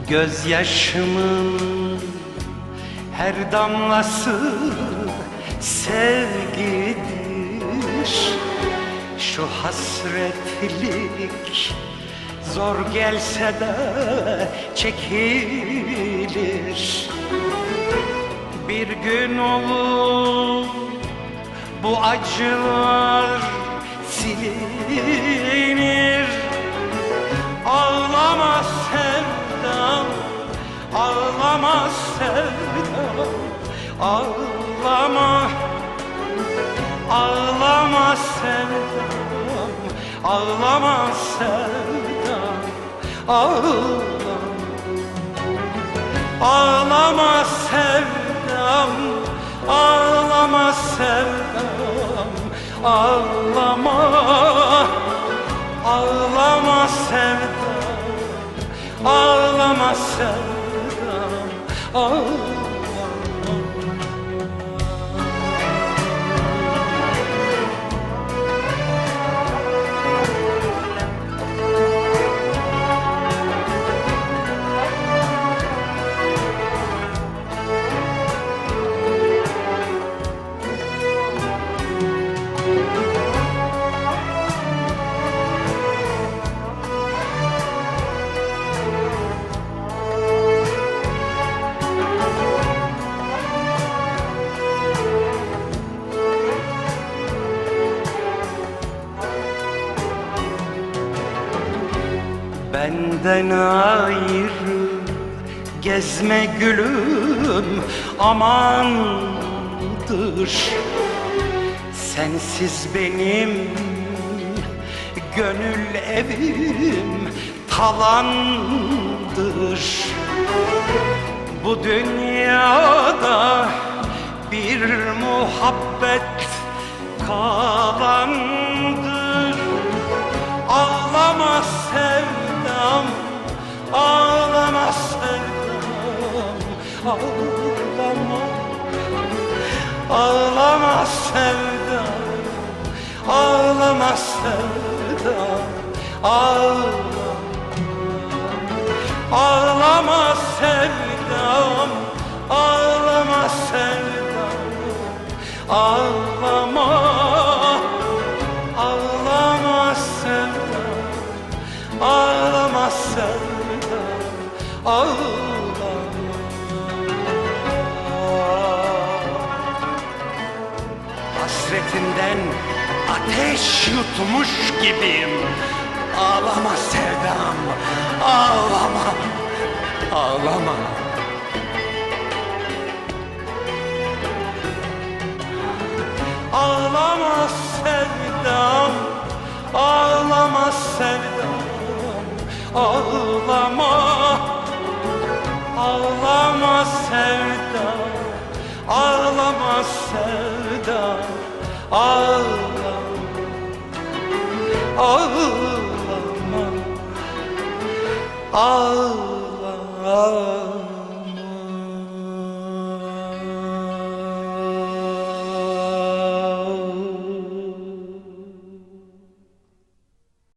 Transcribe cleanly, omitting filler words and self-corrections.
Gözyaşımın her damlası sevgidir. Şu hasretlik zor gelse de çekilir. Bir gün olur bu acılar silinir. Ağlama sevdam, ağlama sevdam, ağlama, ağlama sevdam, ağlama sevdam, ağlama, ağlama sevdam, ağlama sevdam, ağlama, ağlama sevdam, ağlama sevdam, ağlama. Benden ayrı gezme gülüm, amandır. Sensiz benim gönül evim talandır. Bu dünyada bir muhabbet kalandır. Ağlama sevdam, ağlama sevdam, ağlama, ağlama sevdam, ağlama sevdam, ağlama, ağlama sevdam, ağlama sevdam, ağlama, ağlama sevdam, ağlama sevdam, ağlama. Hasretinden ateş yutmuş gibiyim. Ağlama sevdam, ağlama, ağlama. Ağlama sevdam, ağlama sevdam, ağlama, ağlama sevdam, ağlama sevdam, ağlama, ağlama, ağlama.